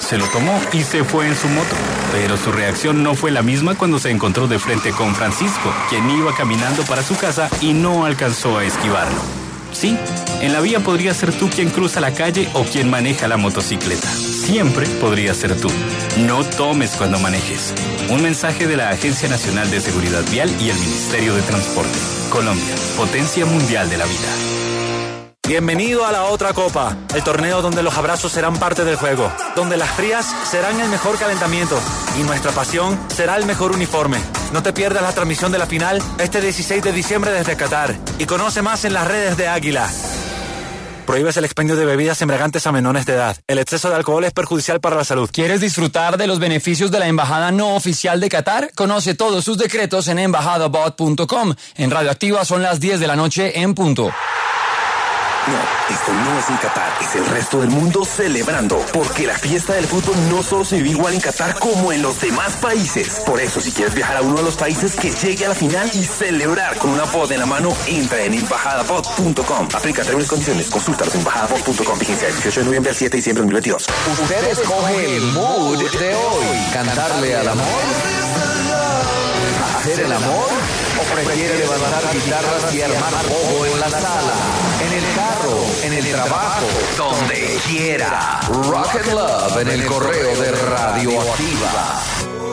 se lo tomó y se fue en su moto. Pero su reacción no fue la misma cuando se encontró de frente con Francisco, quien iba caminando para su casa y no alcanzó a esquivarlo. Sí, en la vía podría ser tú quien cruza la calle o quien maneja la motocicleta. Siempre podría ser tú. No tomes cuando manejes. Un mensaje de la Agencia Nacional de Seguridad Vial y el Ministerio de Transporte. Colombia, potencia mundial de la vida. Bienvenido a la otra copa, el torneo donde los abrazos serán parte del juego, donde las frías serán el mejor calentamiento y nuestra pasión será el mejor uniforme. No te pierdas la transmisión de la final este 16 de diciembre desde Qatar y conoce más en las redes de Águila. Prohíbes el expendio de bebidas embriagantes a menores de edad. El exceso de alcohol es perjudicial para la salud. ¿Quieres disfrutar de los beneficios de la Embajada No Oficial de Qatar? Conoce todos sus decretos en embajadabot.com. En Radioactiva son las 10 de la noche en punto. No, esto no es en Qatar, es el resto del mundo celebrando, porque la fiesta del fútbol no solo se vive igual en Qatar como en los demás países. Por eso, si quieres viajar a uno de los países que llegue a la final y celebrar con una bot en la mano, entra en embajadabot.com. Aplica términos y condiciones, consúltalos en embajadabot.com. Vigencia del 18 de noviembre al 7 de diciembre de 2022. Usted escoge el mood de hoy. ¿Cantarle al amor? ¿Hacer el amor? ¿O prefiere levantar guitarras y armar poco en la sala, en el carro, en el trabajo, donde quiera? Rock and Love en el correo de Radioactiva.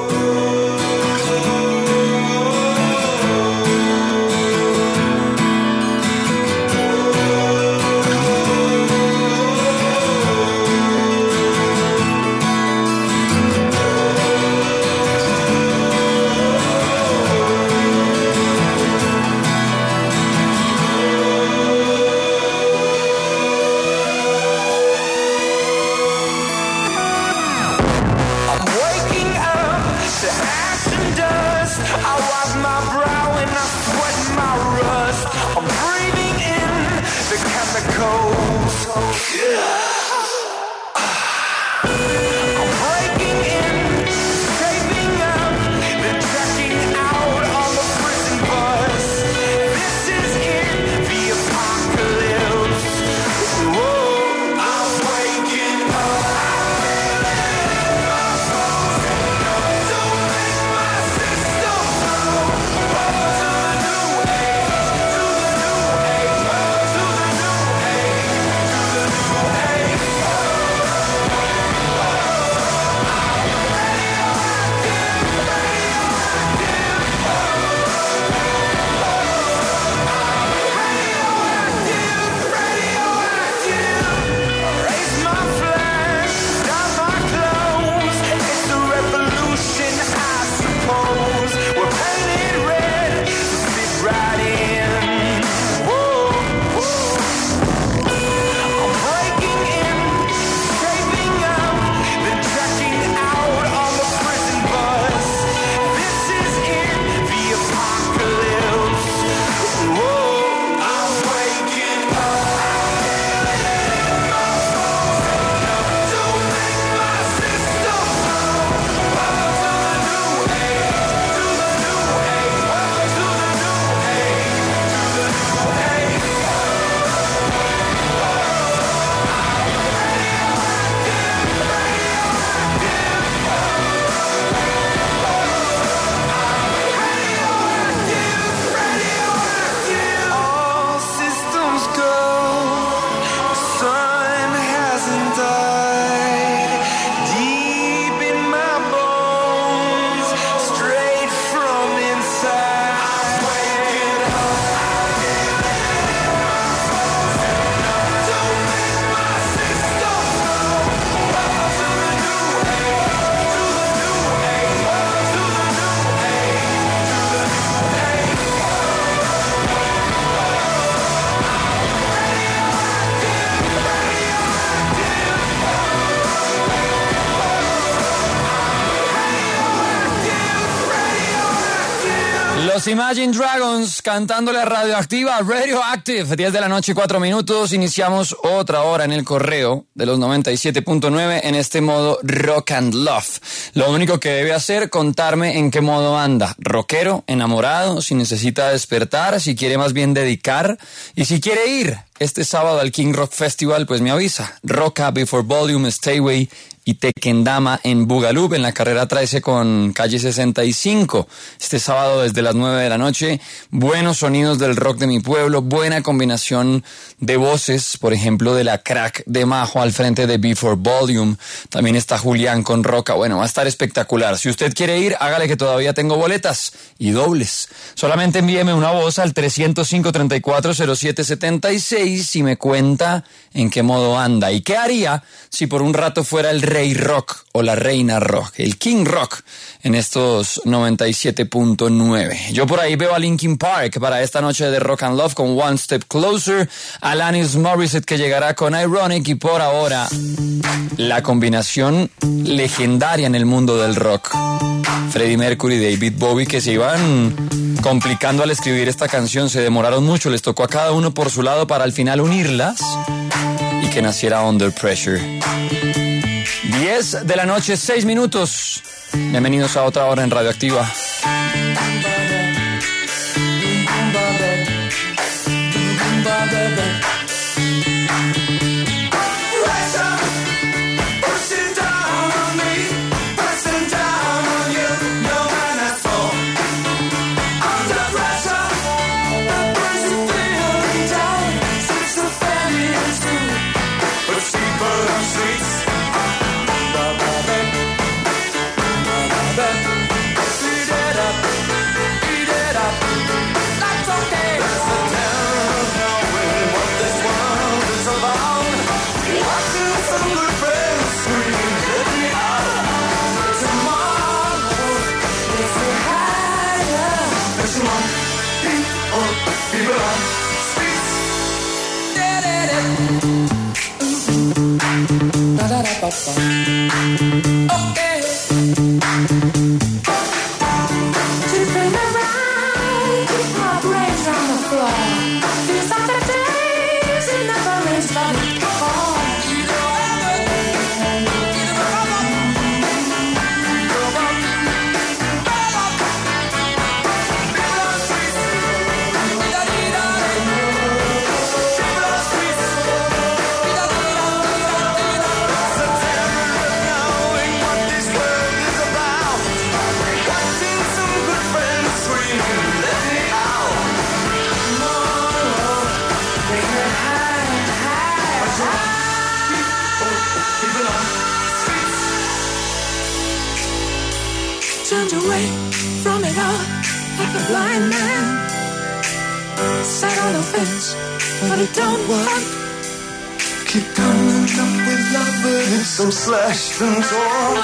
Los Imagine Dragons cantándole a Radioactiva, Radioactive, 10 de la noche, 4 minutos. Iniciamos otra hora en el correo de los 97.9 en este modo Rock and Love. Lo único que debe hacer, contarme en qué modo anda. Rockero, enamorado, si necesita despertar, si quiere más bien dedicar y si quiere ir este sábado al King Rock Festival, pues me avisa. Roca, Before Volume, Stayway y Tequendama en Bugaloop, en la carrera 13 con calle 65. Este sábado desde las 9 de la noche, buenos sonidos del rock de mi pueblo, buena combinación de voces, por ejemplo de la Crack de Majo al frente de Before Volume. También está Julián con Roca. Bueno, va a estar espectacular. Si usted quiere ir, hágale que todavía tengo boletas y dobles. Solamente envíeme una voz al 305-340776 y me cuenta en qué modo anda y qué haría si por un rato fuera el Rey Rock o la Reina Rock, el King Rock en estos 97.9. Yo por ahí veo a Linkin Park para esta noche de Rock and Love con One Step Closer, Alanis Morissette que llegará con Ironic y por ahora la combinación legendaria en el mundo del rock, Freddie Mercury y David Bowie, que se iban complicando al escribir esta canción, se demoraron mucho, les tocó a cada uno por su lado para al final unirlas y que naciera Under Pressure. 10 de la noche, 6 minutos. Bienvenidos a otra hora en Radioactiva. Okay. To turn around, keep my brains on the floor. These are the days it never rains but it falls. Turned away from it all like a blind man. Sat on the fence, but it don't work. Keep coming up with love, but it's so slashed and torn.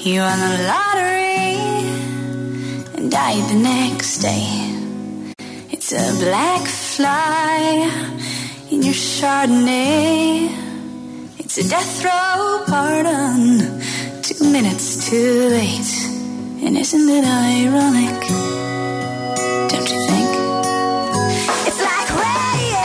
You won the lottery and died the next day. It's a black fly in your Chardonnay. It's a death row pardon, 2 minutes too late. And isn't it ironic? Don't you think? It's like radio.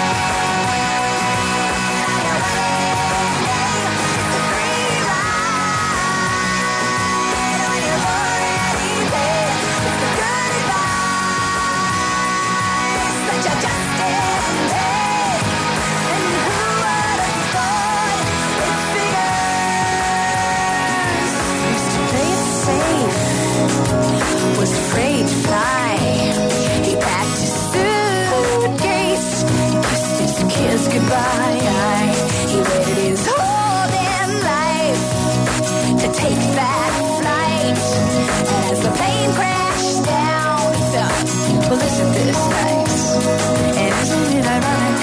Was afraid to fly. He packed his suitcase, kissed his kids goodbye. He waited his whole damn life to take that flight. And as the plane crashed down, he thought, well, isn't this nice? And isn't it ironic?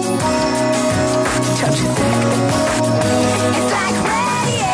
Don't you think? It's like radio.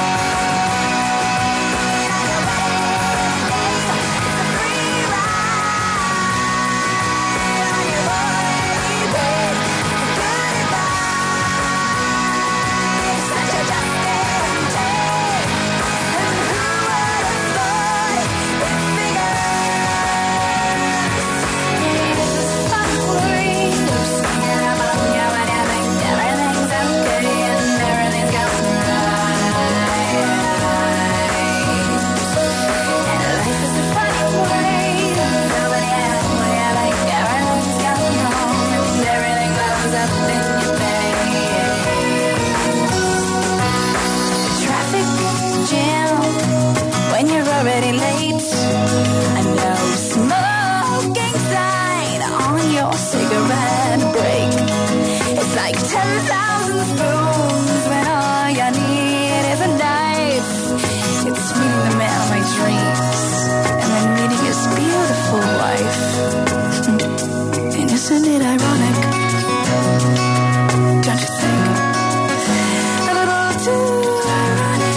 Already late. I know smoking sign on your cigarette break. It's like 10,000 spoons when all you need is a knife. It's meeting the man of my dreams and then meeting his beautiful wife. And isn't it ironic? Don't you think? A little too ironic.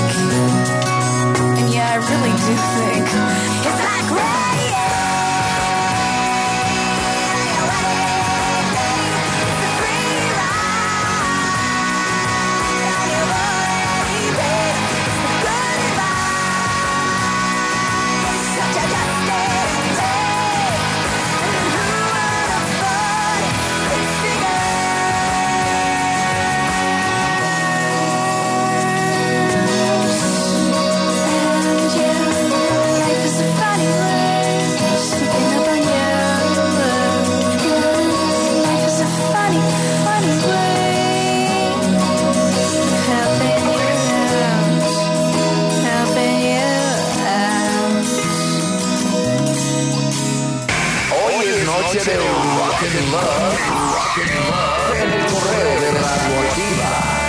I really do think it's like radio. It's a free ride. You've already paid. It's the goodbye. It's such a dusty day. And who would have thought it noche de Rock and Love, en el correo de Radioactiva.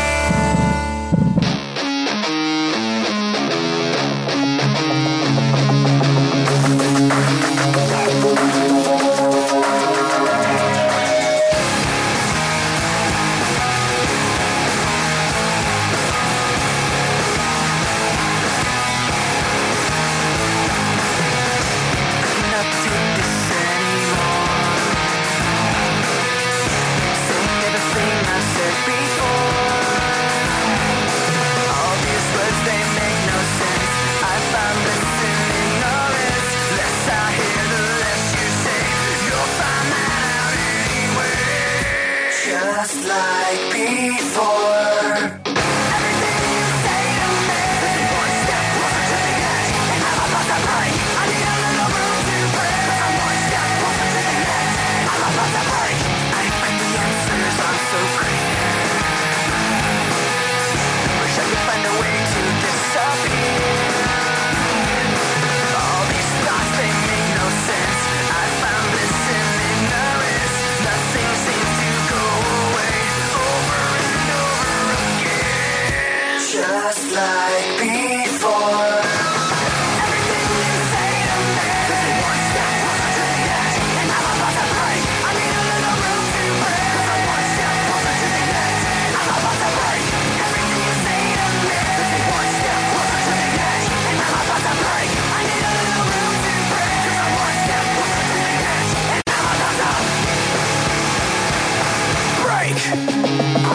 Just like before. Everything you say to me is one step closer to the edge, and I'm about to break. I need a little room to breathe. I'm one step closer to the edge, I'm about to break. I find the answers are so clear. Wish I could find a way to disappear. All these thoughts, they make no sense. I found bliss in ignorance. Nothing seems to go away over and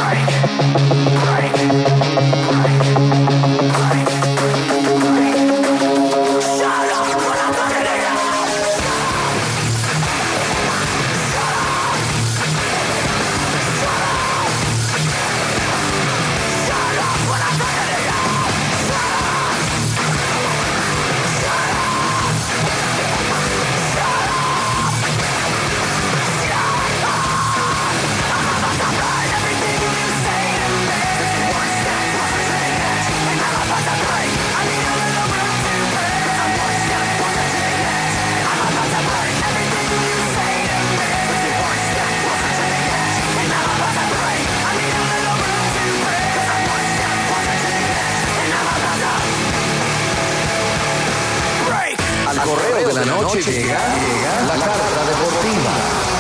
De la noche llega la carta deportiva.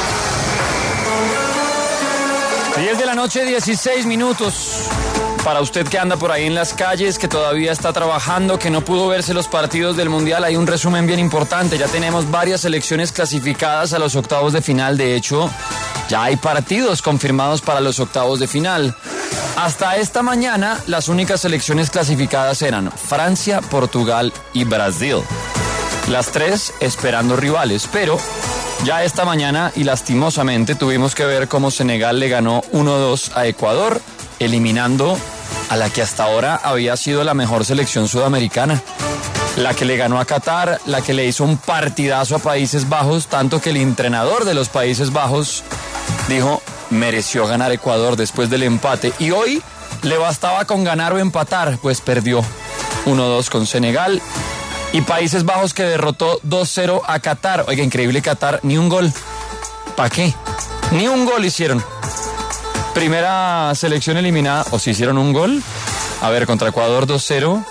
10 de la noche, 16 minutos. Para usted que anda por ahí en las calles, que todavía está trabajando, que no pudo verse los partidos del Mundial, hay un resumen bien importante. Ya tenemos varias selecciones clasificadas a los octavos de final. De hecho, ya hay partidos confirmados para los octavos de final. Hasta esta mañana, las únicas selecciones clasificadas eran Francia, Portugal y Brasil. Las tres esperando rivales, pero ya esta mañana y lastimosamente tuvimos que ver cómo Senegal le ganó 1-2 a Ecuador, eliminando a la que hasta ahora había sido la mejor selección sudamericana. La que le ganó a Qatar, la que le hizo un partidazo a Países Bajos, tanto que el entrenador de los Países Bajos dijo, mereció ganar Ecuador después del empate. Y hoy le bastaba con ganar o empatar, pues perdió 1-2 con Senegal. Y Países Bajos que derrotó 2-0 a Qatar. Oiga, increíble Qatar, ni un gol. ¿Para qué? Ni un gol hicieron. Primera selección eliminada, o si hicieron un gol. A ver, contra Ecuador 2-0.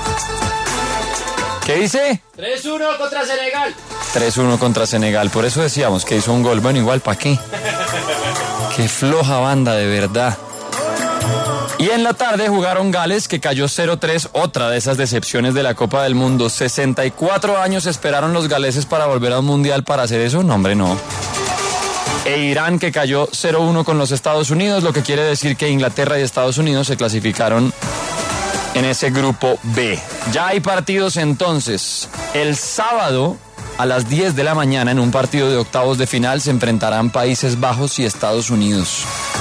¿Qué dice? 3-1 contra Senegal. 3-1 contra Senegal, por eso decíamos que hizo un gol. Bueno, igual, ¿para qué? Qué floja banda, de verdad. Y en la tarde jugaron Gales, que cayó 0-3, otra de esas decepciones de la Copa del Mundo. 64 años esperaron los galeses para volver a un mundial para hacer eso. No, hombre, no. E Irán, que cayó 0-1 con los Estados Unidos, lo que quiere decir que Inglaterra y Estados Unidos se clasificaron en ese grupo B. Ya hay partidos entonces. El sábado a las 10 de la mañana, en un partido de octavos de final, se enfrentarán Países Bajos y Estados Unidos.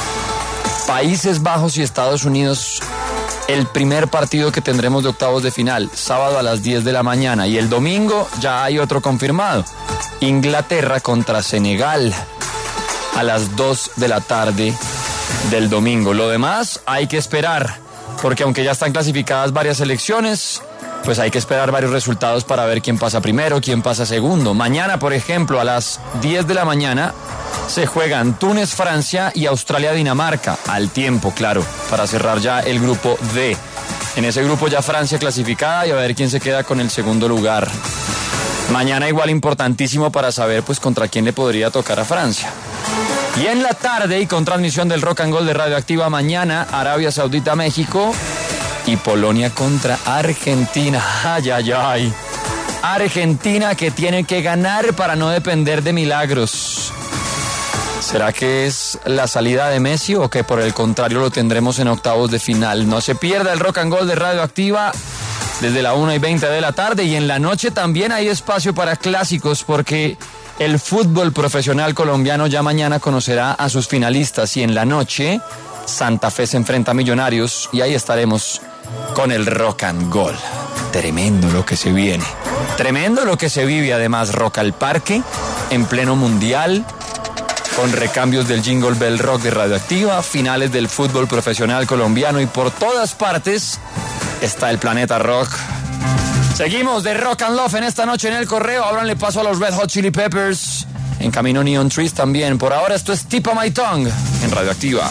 Países Bajos y Estados Unidos, el primer partido que tendremos de octavos de final, sábado a las 10 de la mañana. Y el domingo ya hay otro confirmado. Inglaterra contra Senegal a las 2 de la tarde del domingo. Lo demás hay que esperar, porque aunque ya están clasificadas varias selecciones, pues hay que esperar varios resultados para ver quién pasa primero, quién pasa segundo. Mañana, por ejemplo, a las 10 de la mañana se juegan Túnez, Francia y Australia, Dinamarca. Al tiempo, claro, para cerrar ya el grupo D. En ese grupo ya Francia clasificada y a ver quién se queda con el segundo lugar. Mañana igual importantísimo para saber pues contra quién le podría tocar a Francia. Y en la tarde y con transmisión del Rock and Roll de Radioactiva mañana, Arabia Saudita, México y Polonia contra Argentina. Ay, ay, ay. Argentina que tiene que ganar para no depender de milagros. ¿Será que es la salida de Messi o que por el contrario lo tendremos en octavos de final? No se pierda el Rock and Roll de Radioactiva desde la 1:20 de la tarde, y en la noche también hay espacio para clásicos porque el fútbol profesional colombiano ya mañana conocerá a sus finalistas, y en la noche Santa Fe se enfrenta a Millonarios y ahí estaremos con el Rock and Roll. Tremendo lo que se viene, tremendo lo que se vive. Además, Rock al Parque en pleno mundial, con recambios del Jingle Bell Rock de Radioactiva, finales del fútbol profesional colombiano, y por todas partes está el Planeta Rock. Seguimos de Rock and Love en esta noche en el Correo. Ábranle paso a los Red Hot Chili Peppers. En camino Neon Trees también. Por ahora esto es Tip of My Tongue en Radioactiva.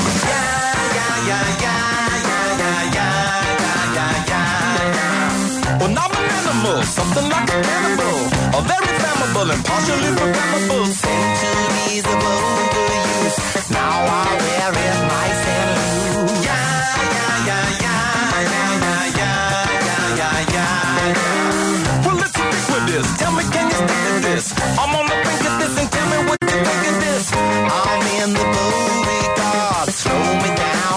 Well, I'm an animal, something like a cannibal, a very flammable and partially programmable. Centuries of overuse, now I wear it nice and loose. Yeah, yeah, yeah, yeah, yeah, yeah, yeah, yeah, yeah. Well, let's stick with this. Tell me, can you stick with this? I'm on the brink of this, and tell me what you think of this. I'm in the booty guard, slow me down.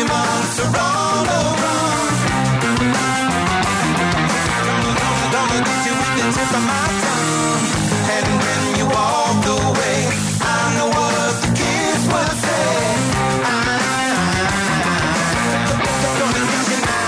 funky monks are on the run. Gonna get you with the tip of my tongue. And when you walk away, I know what the kids will say. Gonna get you now.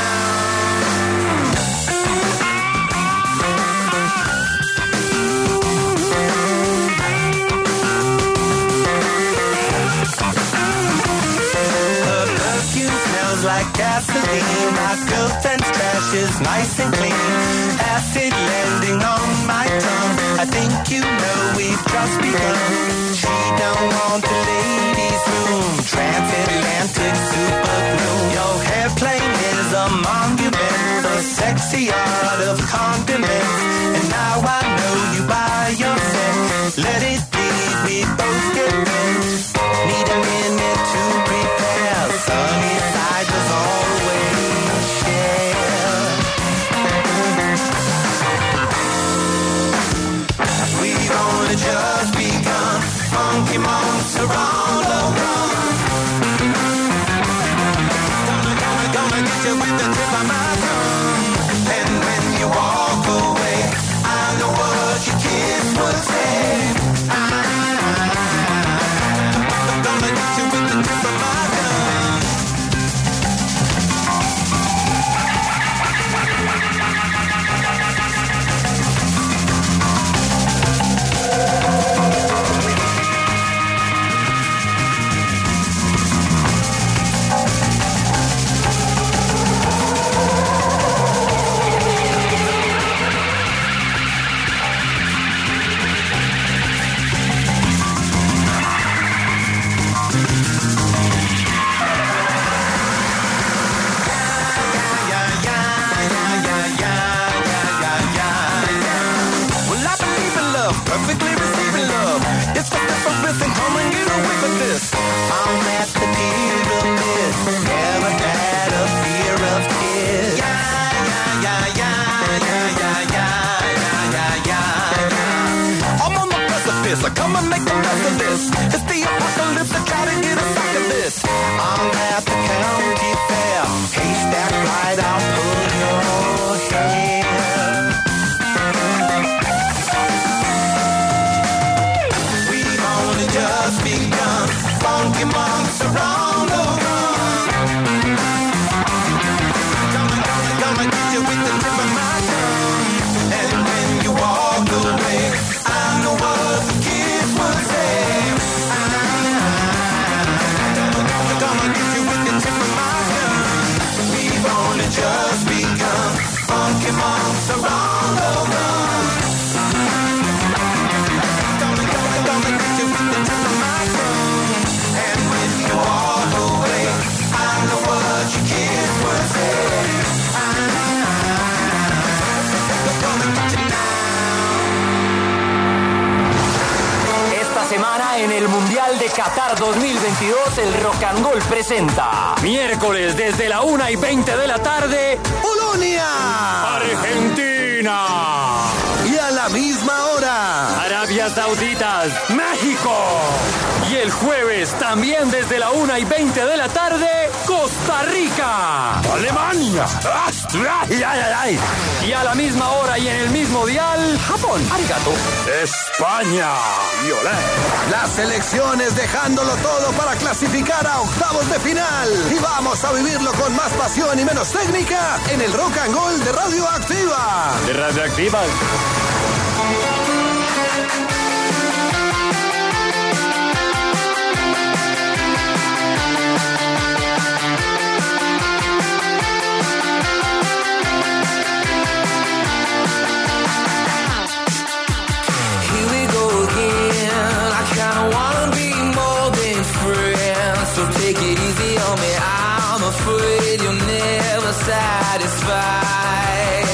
Her perfume smells like gasoline. My girlfriend's trash is nice and clean. Acid landing on my tongue. I think you know we've just begun. She don't want the ladies' room. Transatlantic super glue. Your airplane is a monument. The sexy art of condiments. And now I know you by yourself. Let it be, we both get bent. Need a minute to prepare. Sunny side as always share. We've only just begun. Funky monks are on the run. Gonna get you with the tip of my tongue. And when you walk away, I know what your kids would say. Gonna get you with the tip of my tongue. Well, I believe in love, perfectly receiving love. It's the difference in come and get away with this. I'm at the pyramid, never had a fear of kids. I'm on the precipice, I come and make the best of this. It's the apocalypse, I try to get a sack of this. I'm at the county fair, haystack right, I'll pull your hair. We've only just begun. Funky monks are on the run. Gonna get you with the tip of my tongue. And when you walk away, I know what the kids would say. Gonna get you with the tip of my tongue. We've only just begun. Funky monks are on the run. Gonna get you with the tip of my tongue. And when you walk away, I know what your kids would say. Gonna get you now. Esta semana en el Mundial de Qatar 2022 el Rock and Roll presenta miércoles desde la 1:20 de la tarde Polonia, Argentina y a la misma hora Arabia Saudita, México y el jueves también desde la 1:20 de la tarde Costa Rica, Alemania y a la misma hora y en el mismo dial Japón, arigato, España, violé. las selecciones dejándolo todo para clasificar a octavos de final y vamos a vivirlo con más pasión y menos técnica en el Rock and Roll de Radioactiva. De Radioactiva. Here we go again. I kinda wanna be more than friends. So take it easy on me. I'm afraid you're never satisfied.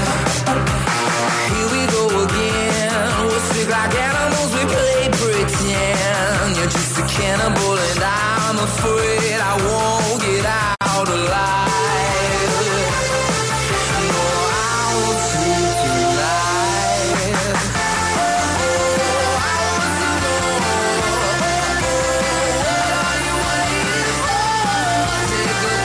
Here we go again. We'll stick like animals, we play pretend. You're just a cannibal and I'm afraid I won't get out alive. No, I will take your life. Take a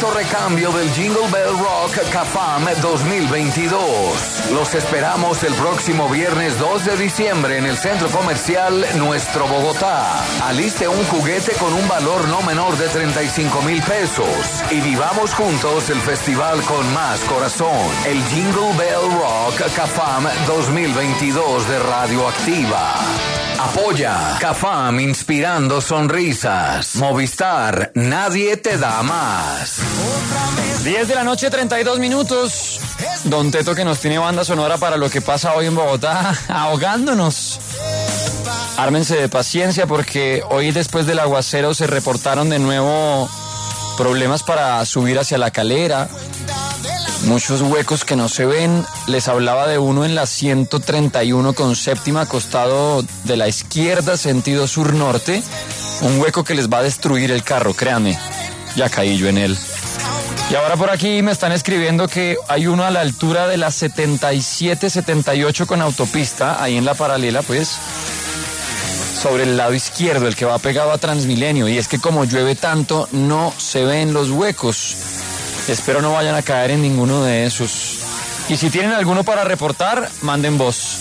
cuarto recambio del Jingle Bell Rock CAFAM 2022. Los esperamos el próximo viernes 2 de diciembre en el Centro Comercial Nuestro Bogotá. Aliste un juguete con un valor no menor de 35,000 pesos y vivamos juntos el festival con más corazón. El Jingle Bell Rock CAFAM 2022 de Radioactiva. Apoya CAFAM, inspirando sonrisas. Movistar, nadie te da más. 10 de la noche, 32 minutos. Don Teto, que nos tiene banda sonora para lo que pasa hoy en Bogotá, ahogándonos. Ármense de paciencia porque hoy, después del aguacero, se reportaron de nuevo problemas para subir hacia La Calera. Muchos huecos que no se ven. Les hablaba de uno en la 131 con séptima, costado de la izquierda, sentido sur-norte. Un hueco que les va a destruir el carro, créanme. Ya caí yo en él. Y ahora por aquí me están escribiendo que hay uno a la altura de la 77-78 con autopista, ahí en la paralela, pues, sobre el lado izquierdo, el que va pegado a Transmilenio. Y es que como llueve tanto, no se ven los huecos. Espero no vayan a caer en ninguno de esos. Y si tienen alguno para reportar, manden voz.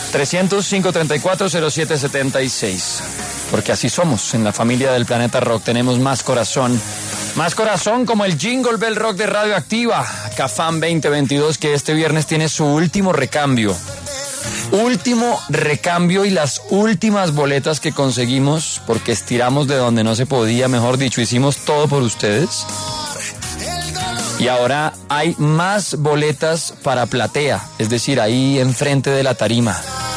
300-534-0776. Porque así somos en la familia del Planeta Rock. Tenemos más corazón. Más corazón como el Jingle Bell Rock de Radioactiva. CAFAM 2022, que este viernes tiene su último recambio. Último recambio y las últimas boletas que conseguimos, porque estiramos de donde no se podía, mejor dicho, hicimos todo por ustedes. Y ahora hay más boletas para platea, es decir, ahí enfrente de la tarima.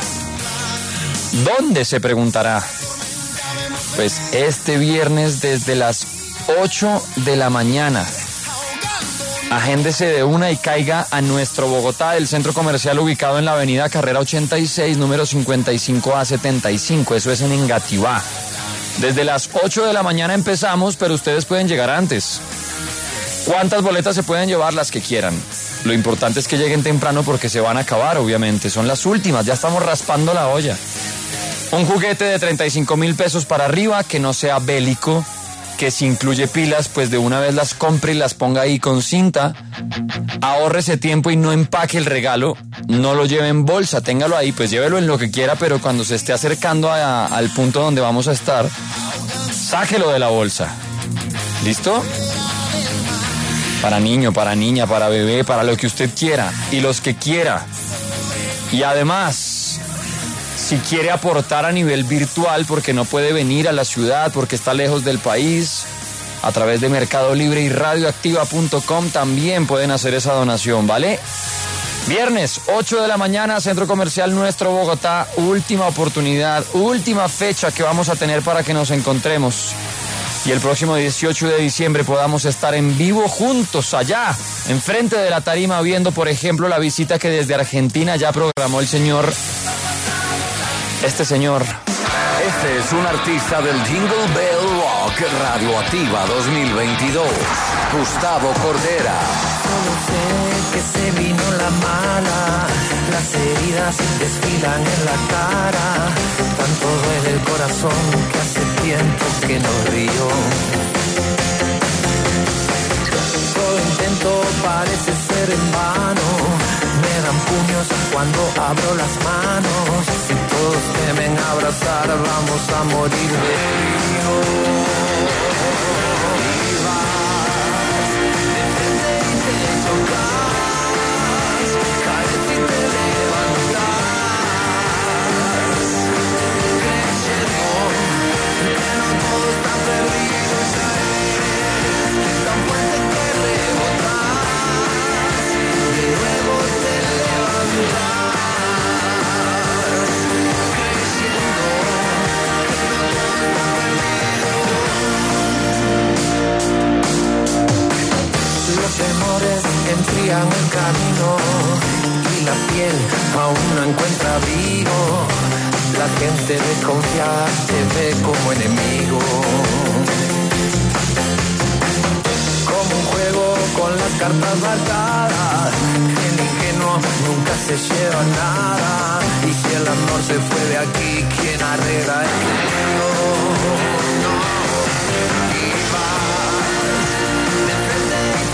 ¿Dónde, se preguntará? Pues este viernes desde las 8 de la mañana. Agéndese de una y caiga a Nuestro Bogotá, el centro comercial ubicado en la avenida Carrera 86, número 55A75. Eso es en Engativá. Desde las 8 de la mañana empezamos, pero ustedes pueden llegar antes. ¿Cuántas boletas se pueden llevar? Las que quieran. Lo importante es que lleguen temprano porque se van a acabar, obviamente. Son las últimas, ya estamos raspando la olla. Un juguete de 35,000 pesos para arriba, que no sea bélico, que si incluye pilas, pues de una vez las compre y las ponga ahí con cinta. Ahórrese tiempo y no empaque el regalo. No lo lleve en bolsa, téngalo ahí, pues llévelo en lo que quiera, pero cuando se esté acercando al punto donde vamos a estar, sáquelo de la bolsa. ¿Listo? Para niño, para niña, para bebé, para lo que usted quiera y los que quiera. Y además, si quiere aportar a nivel virtual porque no puede venir a la ciudad, porque está lejos del país, a través de Mercado Libre y radioactiva.com también pueden hacer esa donación, ¿vale? Viernes, 8 de la mañana, Centro Comercial Nuestro Bogotá. Última oportunidad, última fecha que vamos a tener para que nos encontremos. Y el próximo 18 de diciembre podamos estar en vivo juntos allá, enfrente de la tarima, viendo, por ejemplo, la visita que desde Argentina ya programó el señor... Este señor. Este es un artista del Jingle Bell Rock Radioactiva 2022. Gustavo Cordera. Solo sé que se vino la mala, las heridas desfilan en la cara, tanto duele el corazón que hace tiempo que no río. Todo intento parece ser en vano, me dan puños cuando abro las manos, si todos temen abrazar vamos a morir de frío. Los temores enfrían el camino y la piel aún no encuentra abrigo. La gente desconfiada te ve como enemigo. Como un juego con las cartas marcadas, el ingenuo nunca se lleva nada. Y si el amor se fue de aquí, ¿quién arregla el cielo? Y vas de frente y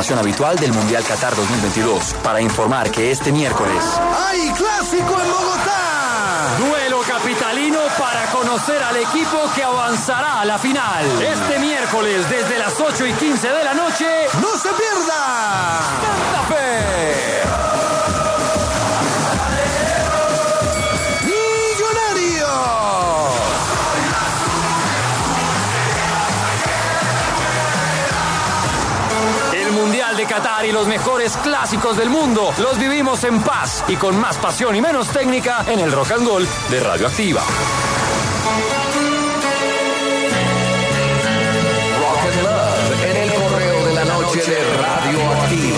programación habitual del Mundial Qatar 2022 para informar que este miércoles ¡hay clásico en Bogotá! duelo capitalino para conocer al equipo que avanzará a la final. Este miércoles desde las 8:15 de la noche. ¡No se pierda! ¡Santa Fe! De Qatar y los mejores clásicos del mundo los vivimos en paz y con más pasión y menos técnica en el Rock and Roll de Radioactiva. Rock and Love en el correo de la noche de Radioactiva.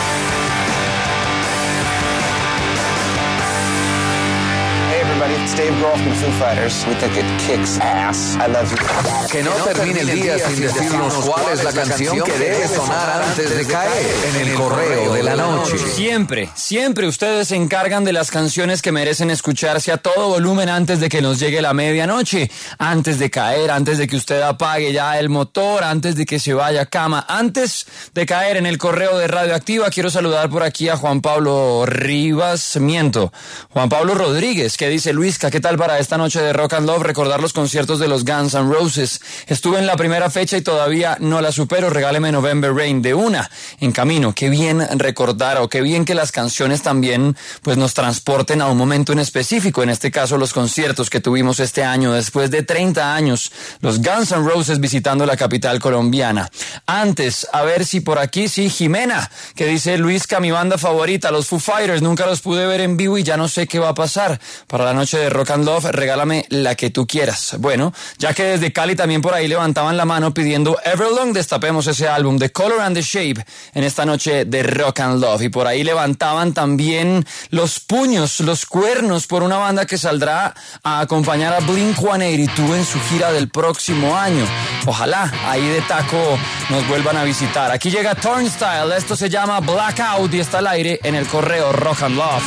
It's Dave grew up in Foo Fighters. We think it kicks ass. I love you. Que no termine el día sin decirnos cuál es la canción que debe sonar antes de caer en el correo de la noche. Siempre ustedes se encargan de las canciones que merecen escucharse a todo volumen antes de que nos llegue la medianoche, antes de caer, antes de que usted apague ya el motor, antes de que se vaya a cama, antes de caer en el correo de Radioactiva. Quiero saludar por aquí a Juan Pablo Juan Pablo Rodríguez, que dice: Luisca, ¿qué tal para esta noche de Rock and Love? Recordar los conciertos de los Guns N' Roses. Estuve en la primera fecha y todavía no la supero. Regáleme November Rain de una en camino. Qué bien recordar, o qué bien que las canciones también pues nos transporten a un momento en específico. En este caso, los conciertos que tuvimos este año, después de 30 años, los Guns N' Roses visitando la capital colombiana. Antes, a ver si por aquí, sí, Jimena, que dice: Luisca, mi banda favorita, los Foo Fighters, nunca los pude ver en vivo y ya no sé qué va a pasar. Para la noche de Rock and Love, regálame la que tú quieras. Bueno, ya que desde Cali también por ahí levantaban la mano pidiendo Everlong, destapemos ese álbum The Color and the Shape en esta noche de Rock and Love. Y por ahí levantaban también los puños, los cuernos por una banda que saldrá a acompañar a Blink-182 en su gira del próximo año. Ojalá ahí de taco nos vuelvan a visitar. Aquí llega Turnstile, esto se llama Blackout y está al aire en el correo Rock and Love.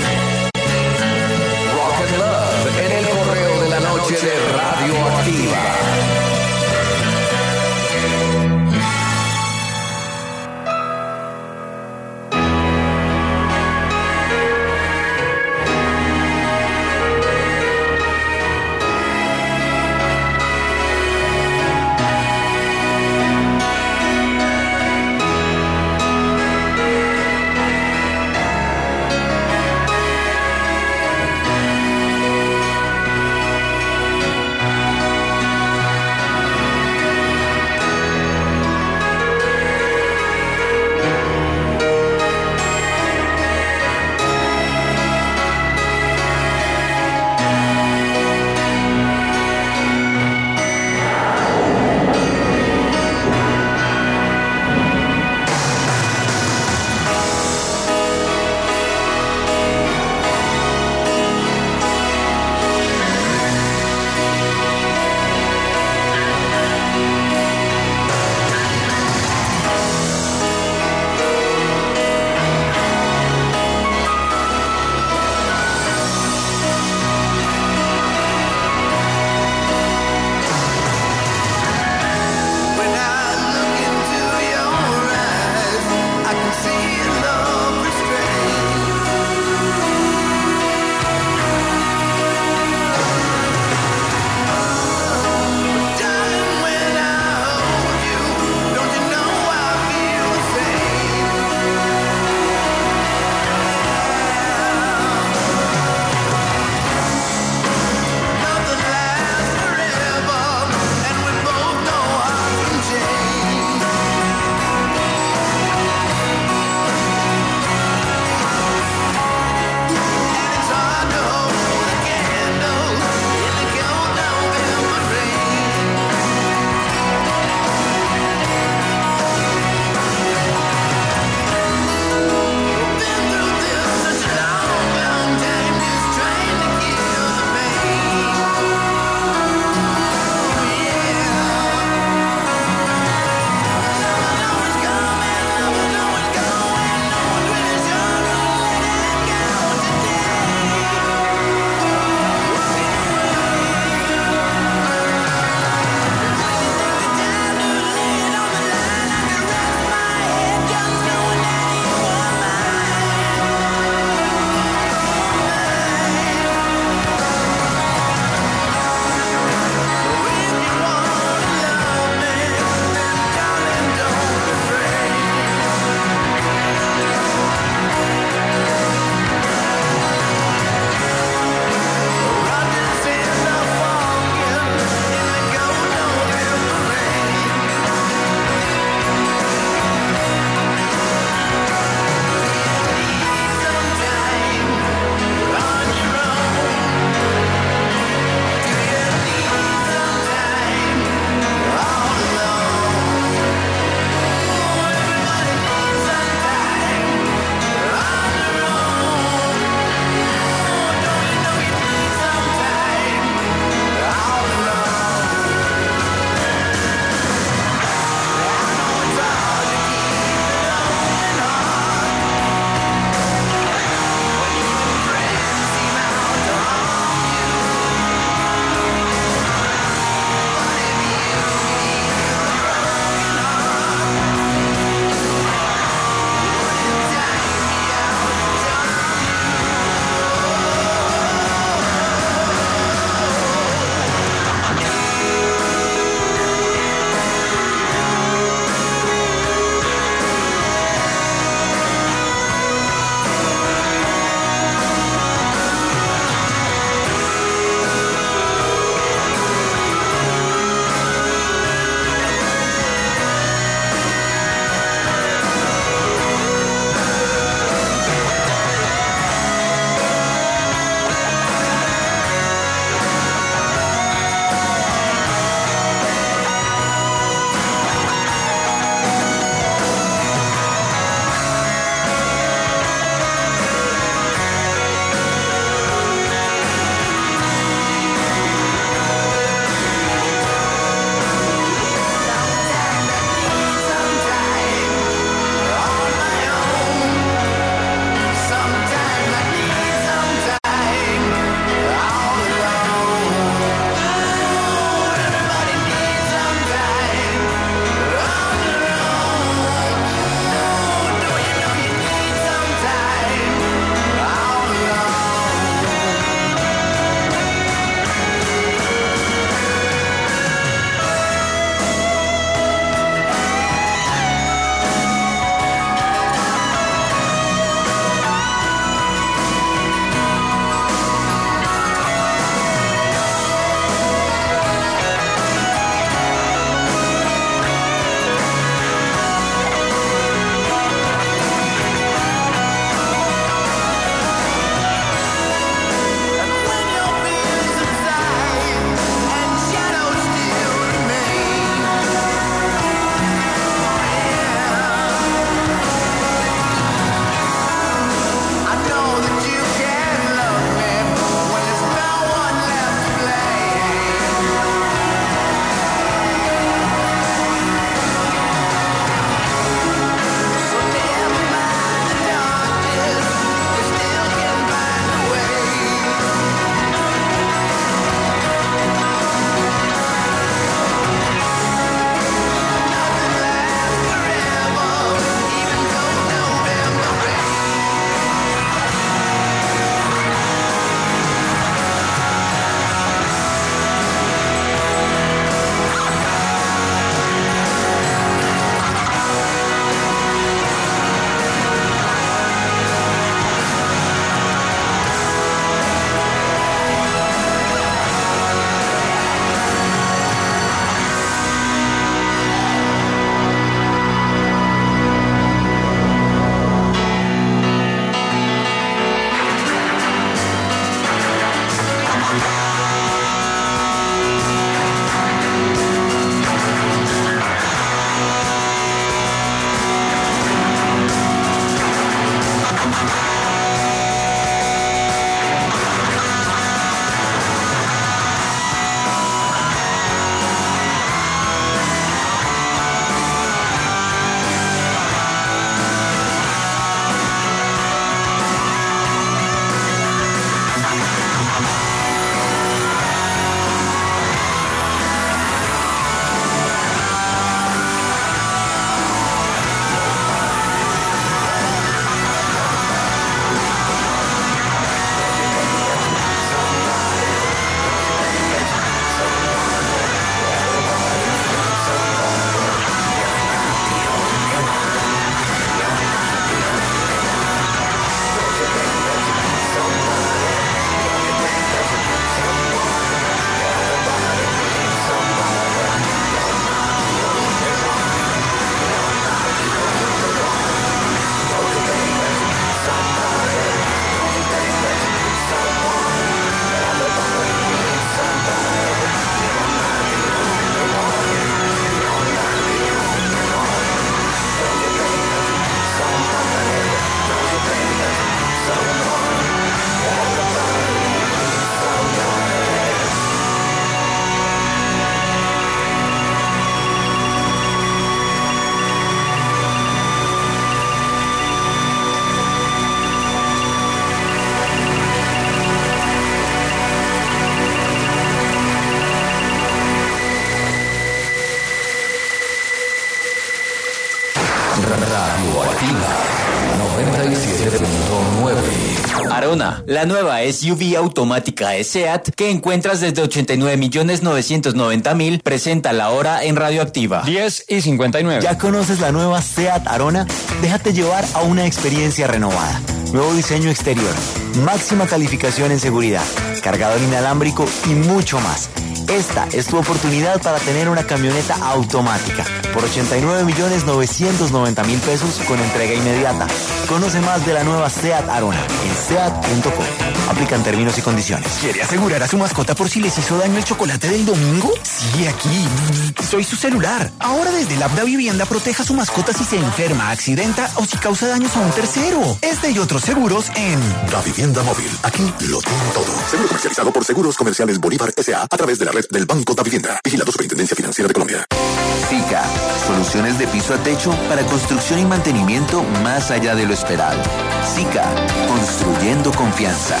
Arona, la nueva SUV automática de SEAT que encuentras desde 89.990.000, presenta la hora en Radioactiva. 10:59. ¿Ya conoces la nueva SEAT Arona? Déjate llevar a una experiencia renovada. Nuevo diseño exterior, máxima calificación en seguridad, cargador inalámbrico y mucho más. Esta es tu oportunidad para tener una camioneta automática por 89.990.000 pesos con entrega inmediata. Conoce más de la nueva SEAT Arona en seat.com. Aplican términos y condiciones. ¿Quiere asegurar a su mascota por si les hizo daño el chocolate del domingo? Sí, aquí. Soy su celular. Ahora desde la app Da Vivienda proteja a su mascota si se enferma, accidenta o si causa daños a un tercero. Este y otros seguros en Da Vivienda Móvil. Aquí lo tienen todo. Seguro comercializado por Seguros Comerciales Bolívar S.A. a través de la red del Banco Da Vivienda. Vigilado Superintendencia Financiera de Colombia. SICA, soluciones de piso a techo para construcción y mantenimiento más allá de lo esperado. SICA, construyendo confianza.